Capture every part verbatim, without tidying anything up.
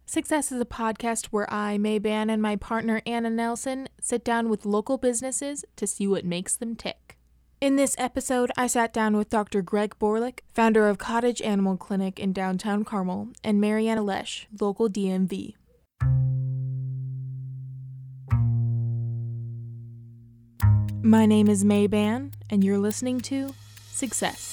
Success is a podcast where I, May Ban, and my partner Anna Nelson sit down with local businesses to see what makes them tick. In this episode, I sat down with Doctor Greg Borlick, founder of Cottage Animal Clinic in downtown Carmel, and Marianna Lesh, local D M V. My name is May Ban, and you're listening to Success.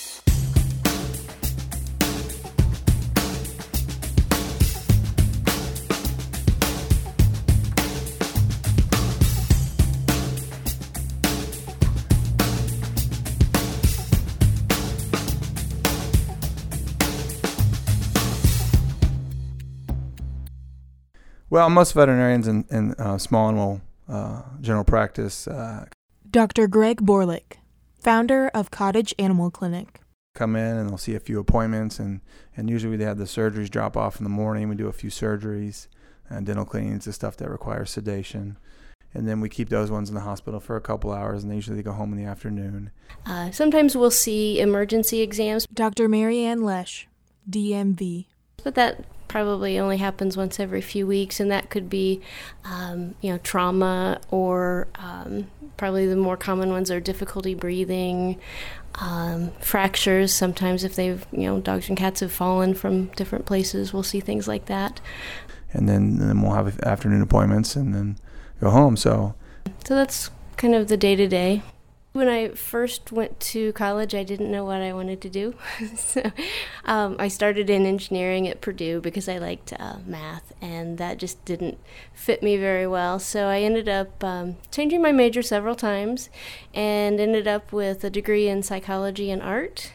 Well, most veterinarians in, in uh, small animal uh, general practice uh, Doctor Greg Borlick, founder of Cottage Animal Clinic. come in and they'll see a few appointments, and, and usually they have the surgeries drop off in the morning. We do a few surgeries and dental cleanings and stuff that requires sedation. And then we keep those ones in the hospital for a couple hours, and they usually go home in the afternoon. Uh, sometimes we'll see emergency exams, Doctor Marianne Lesh, D M V. but that probably only happens once every few weeks, and that could be, um, you know, trauma, or um, probably the more common ones are difficulty breathing, um, fractures. Sometimes if they've, you know, dogs and cats have fallen from different places, we'll see things like that. And then, and then we'll have afternoon appointments and then go home. So, So that's kind of the day-to-day. When I first went to college, I didn't know what I wanted to do. so um, I started in engineering at Purdue because I liked uh, math, and that just didn't fit me very well. So I ended up um, changing my major several times and ended up with a degree in psychology and art.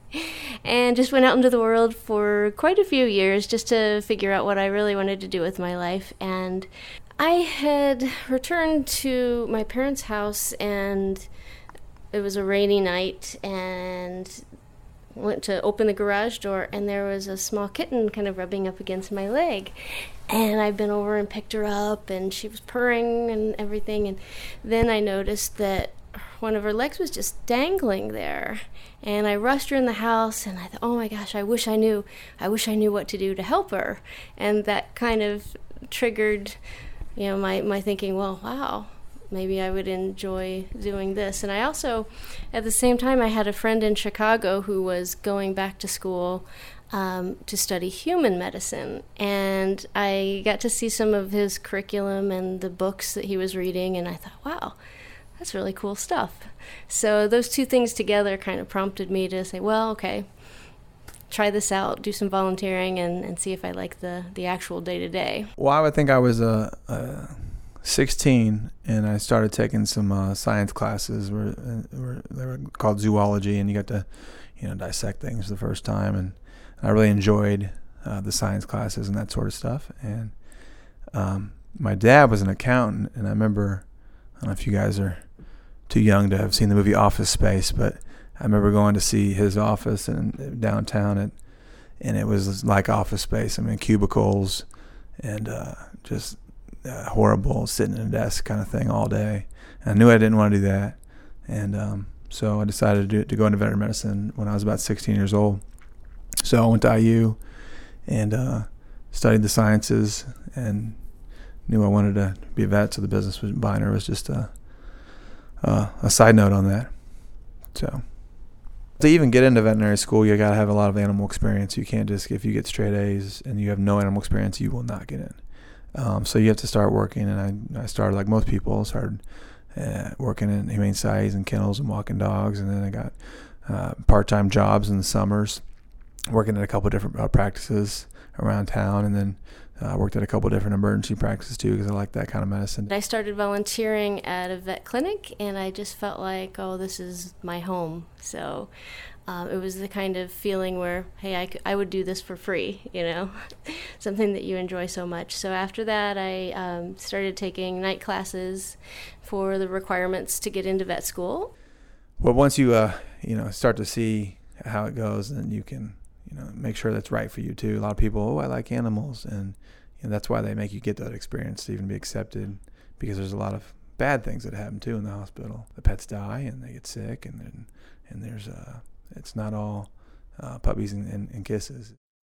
And just went out into the world for quite a few years just to figure out what I really wanted to do with my life. And I had returned to my parents' house, and it was a rainy night, and went to open the garage door, and there was a small kitten kind of rubbing up against my leg. And I bent over and picked her up, and she was purring and everything. And then I noticed that one of her legs was just dangling there. And I rushed her in the house, and I thought, oh my gosh, I wish I knew, I wish I knew what to do to help her. And that kind of triggered, you know, my, my thinking, well, wow, maybe I would enjoy doing this. And I also, at the same time, I had a friend in Chicago who was going back to school um, to study human medicine. And I got to see some of his curriculum and the books that he was reading, and I thought, wow, that's really cool stuff. So those two things together kind of prompted me to say, well, okay, try this out, do some volunteering, and, and see if I like the, the actual day-to-day. well, I would think I was uh, uh, sixteen, and I started taking some uh, science classes. Where, uh, were, they were called zoology, and you got to, you know, dissect things for the first time. And I really enjoyed uh, the science classes and that sort of stuff. And um, my dad was an accountant, and I remember, I don't know if you guys are too young to have seen the movie Office Space, but I remember going to see his office in downtown, and and it was like Office Space. I mean, cubicles and uh, just uh, horrible, sitting at a desk kind of thing all day. And I knew I didn't want to do that, and um, so I decided to, do, to go into veterinary medicine when I was about sixteen years old. So I went to I U and uh, studied the sciences, and knew I wanted to be a vet. So the business with Biner was just a uh, a side note on that. So to even get into veterinary school, you got to have a lot of animal experience. You can't just, if you get straight A's and you have no animal experience, you will not get in. Um, so you have to start working, and I, I started like most people, started uh, working in humane societies and kennels and walking dogs, and then I got uh, part-time jobs in the summers, working at a couple of different uh, practices around town, and then I uh, worked at a couple of different emergency practices too, because I like that kind of medicine. I started volunteering at a vet clinic, and I just felt like, oh, this is my home. So um, it was the kind of feeling where, hey, I, could, I would do this for free, you know, something that you enjoy so much. So after that, I um, started taking night classes for the requirements to get into vet school. Well, once you, uh, you know, start to see how it goes, then you can, you know, make sure that's right for you too. A lot of people, oh, I like animals, and you know, that's why they make you get that experience to even be accepted, because there's a lot of bad things that happen too in the hospital. The pets die and they get sick, and then and there's uh, it's not all uh, puppies and, and, and kisses.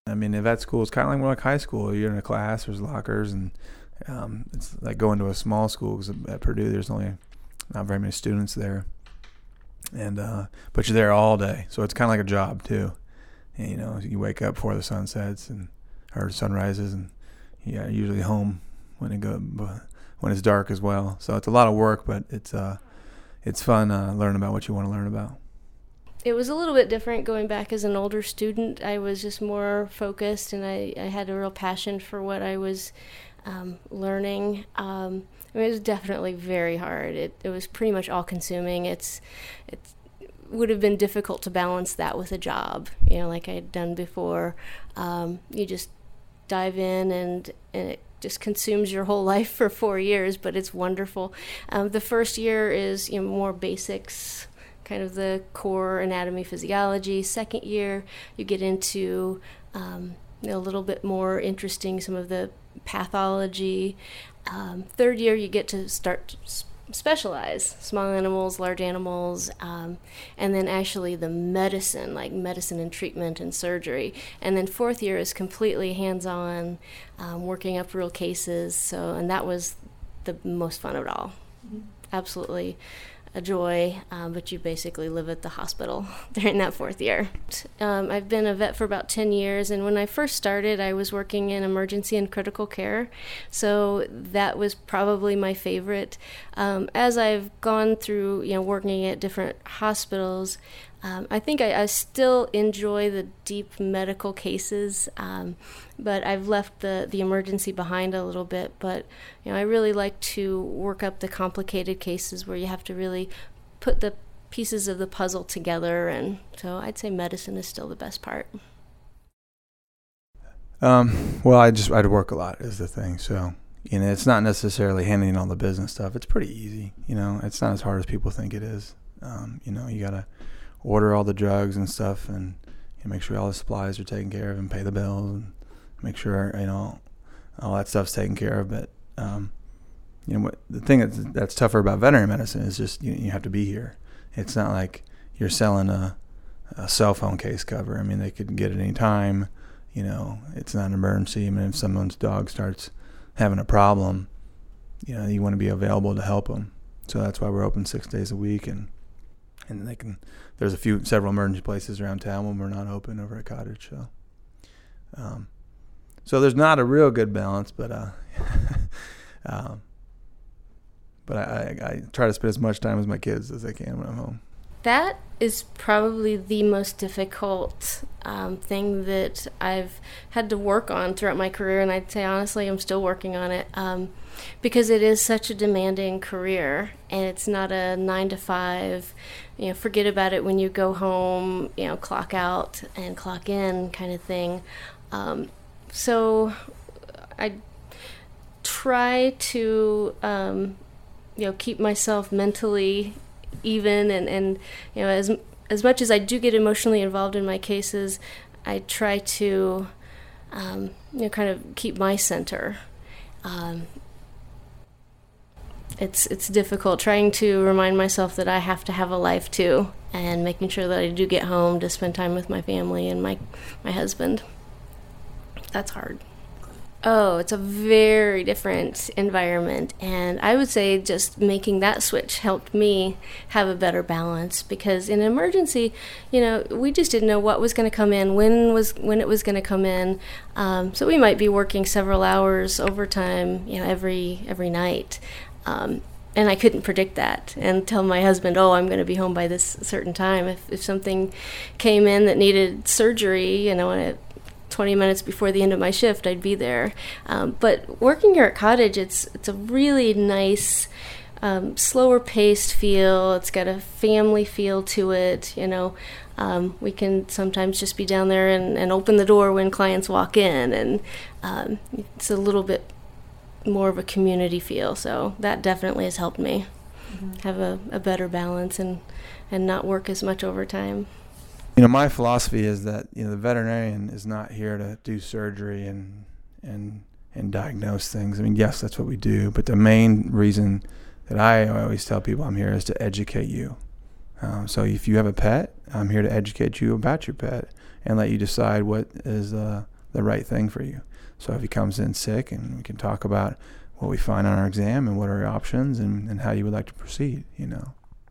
I mean, the vet school is kind of like more like high school. You're in a class, there's lockers, and um, it's like going to a small school, because at Purdue there's only not very many students there. And uh, but you're there all day, so it's kind of like a job too. And, you know, you wake up before the sun sets and or sun rises, and yeah, usually home when it go when it's dark as well. So it's a lot of work, but it's uh, it's fun uh, learning about what you want to learn about. It was a little bit different going back as an older student. I was just more focused, and I, I had a real passion for what I was um, learning. Um, I mean, it was definitely very hard. It it was pretty much all-consuming. It's it's would have been difficult to balance that with a job, you know, like I had done before. Um, you just dive in, and, and it just consumes your whole life for four years, but it's wonderful. Um, the first year is, you know, more basics, kind of the core anatomy, physiology. Second year, you get into um, you know, a little bit more interesting, some of the pathology. Um, third year, you get to start to sp- specialize, small animals, large animals, um, and then actually the medicine, like medicine and treatment and surgery. And then fourth year is completely hands-on, um, working up real cases. So, and that was the most fun of it all. Mm-hmm. Absolutely a joy, um, but you basically live at the hospital during that fourth year. Um, I've been a vet for about ten years, and when I first started, I was working in emergency and critical care, so that was probably my favorite. Um, as I've gone through, you know, working at different hospitals, um, I think I, I still enjoy the deep medical cases, um, but I've left the, the emergency behind a little bit. But, you know, I really like to work up the complicated cases where you have to really put the pieces of the puzzle together, and so I'd say medicine is still the best part. Um, well, I just I'd work a lot is the thing. So, you know, it's not necessarily handling all the business stuff. It's pretty easy. You know, it's not as hard as people think it is. Um, you know, you gotta order all the drugs and stuff, and you know, make sure all the supplies are taken care of, and pay the bills, and make sure, you know, all that stuff's taken care of. But um, you know, what the thing that's, that's tougher about veterinary medicine is just you, you have to be here. It's not like you're selling a, a cell phone case cover. I mean, they could get it any time. You know, it's not an emergency. I mean, if someone's dog starts having a problem, you know, you want to be available to help them. So that's why we're open six days a week, and and they can. There's a few, several emergency places around town when we're not open over at Cottage. So, um, so there's not a real good balance, but uh, um, but I, I, I try to spend as much time with my kids as I can when I'm home. That is probably the most difficult um, thing that I've had to work on throughout my career, and I'd say honestly I'm still working on it, um, because it is such a demanding career, and it's not a nine to five, you know, forget about it when you go home, you know, clock out and clock in kind of thing. Um, so I try to, um, you know, keep myself mentally even, and, and you know, as as much as I do get emotionally involved in my cases, I try to um, you know, kind of keep my center. Um, it's it's difficult trying to remind myself that I have to have a life too, and making sure that I do get home to spend time with my family and my my husband. That's hard. Oh, it's a very different environment, and I would say just making that switch helped me have a better balance, because in an emergency, you know, we just didn't know what was going to come in, when was when it was going to come in, um, so we might be working several hours overtime, you know, every every night, um, and I couldn't predict that and tell my husband, oh, I'm going to be home by this certain time. If if something came in that needed surgery, you know, and it twenty minutes before the end of my shift, I'd be there. Um, but working here at Cottage, it's it's a really nice, um, slower paced feel. It's got a family feel to it. You know, um, we can sometimes just be down there and, and open the door when clients walk in, and um, it's a little bit more of a community feel. So that definitely has helped me mm-hmm. have a, a better balance and, and not work as much overtime. You know, my philosophy is that, you know, the veterinarian is not here to do surgery and and and diagnose things. I mean, yes, that's what we do, but the main reason that I always tell people I'm here is to educate you. Um, so if you have a pet, I'm here to educate you about your pet and let you decide what is uh, the right thing for you. So if he comes in sick, and we can talk about what we find on our exam and what are your options and, and how you would like to proceed, you know.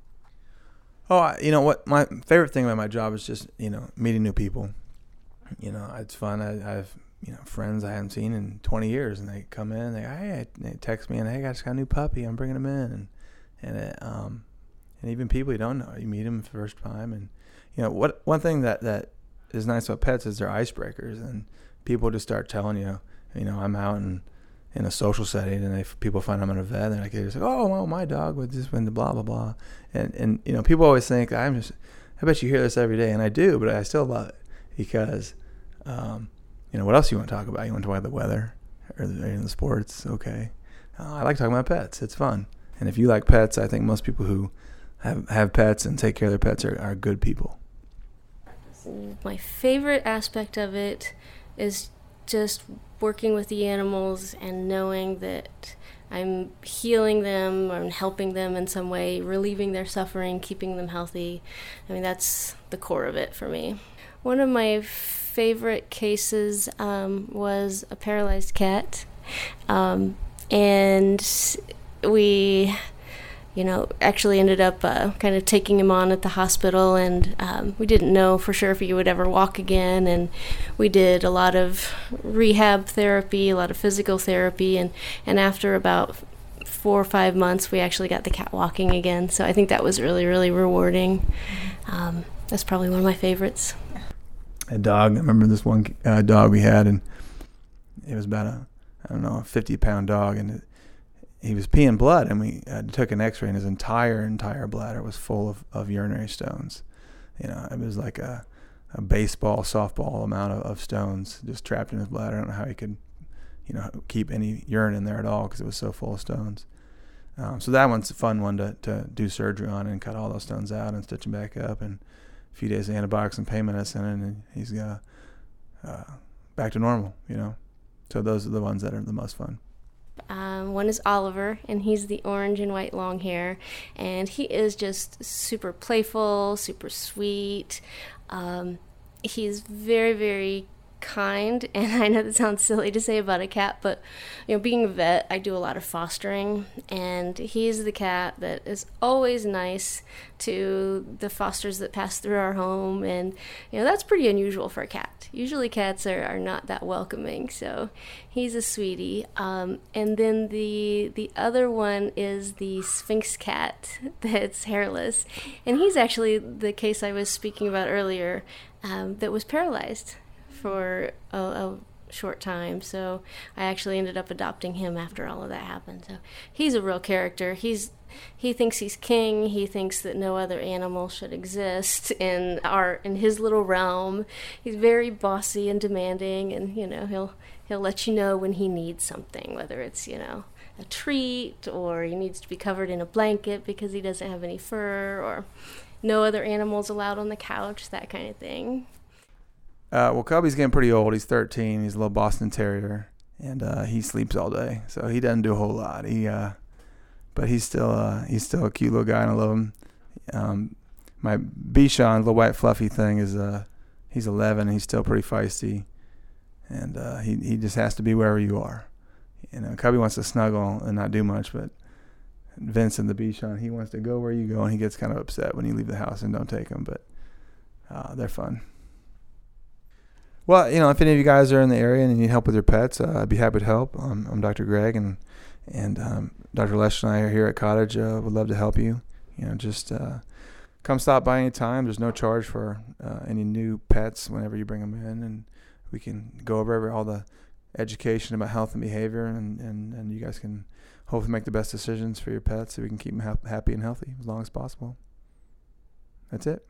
Oh, I, you know what? My favorite thing about my job is just, you know, meeting new people. You know, it's fun. I, I have, you know, friends I haven't seen in twenty years, and they come in and they, hey, they text me and, hey, I just got a new puppy. I'm bringing him in. And, and, it, um, and even people you don't know, you meet them for the first time. And, you know, what, one thing that, that is nice about pets is they're icebreakers, and people just start telling you, you know, I'm out in, in a social setting, and if people find I'm in a vet, they're like, they're just like, oh, well, my dog would just win the blah, blah, blah. And, and, you know, people always think, I'm just, I bet you hear this every day, and I do, but I still love it because, um, you know, what else you want to talk about? You want to talk about the weather or the, or the sports? Okay. Uh, I like talking about pets. It's fun. And if you like pets, I think most people who have, have pets and take care of their pets are, are good people. My favorite aspect of it is just working with the animals and knowing that I'm healing them or helping them in some way, relieving their suffering, keeping them healthy. I mean, that's the core of it for me. One of my favorite cases um, was a paralyzed cat. Um, and we... you know, actually ended up uh, kind of taking him on at the hospital, and um, we didn't know for sure if he would ever walk again, and we did a lot of rehab therapy, a lot of physical therapy, and, and after about four or five months, we actually got the cat walking again, so I think that was really, really rewarding. Um, that's probably one of my favorites. A dog, I remember this one uh, dog we had, and it was about a, I don't know, a fifty-pound dog, and it, he was peeing blood, and we uh, took an x-ray, and his entire, entire bladder was full of, of urinary stones. You know, it was like a, a baseball, softball amount of, of stones just trapped in his bladder. I don't know how he could, you know, keep any urine in there at all because it was so full of stones. Um, so that one's a fun one to, to do surgery on and cut all those stones out and stitch them back up, and a few days of antibiotics and pain medicine, and he's uh, uh, back to normal, you know. So those are the ones that are the most fun. Um, one is Oliver, and he's the orange and white long hair, and he is just super playful, super sweet. Um, he's very, very kind, and I know that sounds silly to say about a cat, but you know, being a vet, I do a lot of fostering, and he's the cat that is always nice to the fosters that pass through our home, and you know, that's pretty unusual for a cat. Usually cats are, are not that welcoming, so he's a sweetie. Um, and then the the other one is the Sphinx cat that's hairless, and he's actually the case I was speaking about earlier um, that was paralyzed for a, a short time, so I actually ended up adopting him after all of that happened. So he's a real character. He's he thinks he's king. He thinks that no other animal should exist in our in his little realm. He's very bossy and demanding, and you know, he'll he'll let you know when he needs something, whether it's, you know, a treat or he needs to be covered in a blanket because he doesn't have any fur, or no other animals allowed on the couch, that kind of thing. Uh, well, Cubby's getting pretty old. He's thirteen. He's a little Boston Terrier, and uh, he sleeps all day, so he doesn't do a whole lot. He, uh, but he's still, uh, he's still a cute little guy, and I love him. Um, my Bichon, the white fluffy thing, is, uh, he's eleven. And he's still pretty feisty, and uh, he he just has to be wherever you are. You know, Cubby wants to snuggle and not do much, but Vincent, the Bichon, he wants to go where you go, and he gets kind of upset when you leave the house and don't take him. But uh, they're fun. Well, you know, if any of you guys are in the area and you need help with your pets, uh, I'd be happy to help. Um, I'm Doctor Greg, and and um, Doctor Lesh and I are here at Cottage. Uh, would love to help you. You know, just uh, come stop by any time. There's no charge for uh, any new pets whenever you bring them in, and we can go over all the education about health and behavior, and, and, and you guys can hopefully make the best decisions for your pets so we can keep them ha- happy and healthy as long as possible. That's it.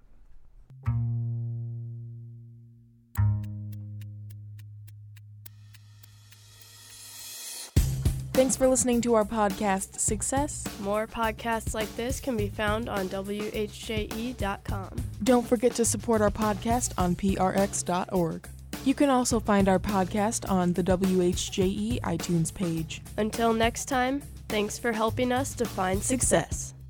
Thanks for listening to our podcast, Success. More podcasts like this can be found on W H J E dot com. Don't forget to support our podcast on P R X dot org. You can also find our podcast on the W H J E iTunes page. Until next time, thanks for helping us define success.